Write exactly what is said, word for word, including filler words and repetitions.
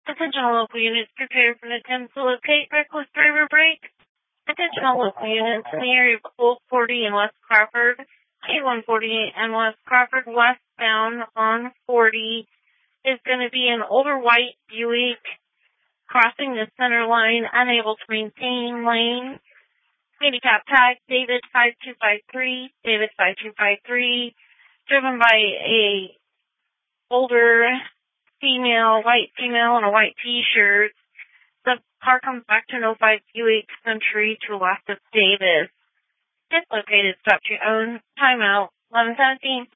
Attention all local units, prepare for an attempt to locate reckless driver break. Attention all local units in the area of Old forty and West Crawford, A one forty-eight and West Crawford westbound on forty is going to be an older white Buick crossing the center line, unable to maintain lane. Handicap tag David five two five three, David five two five three, driven by a older female, white female in a white t-shirt. The car comes back to an oh five Buick Century to the left of Davis. It's located, stop your own timeout, eleven seventeen.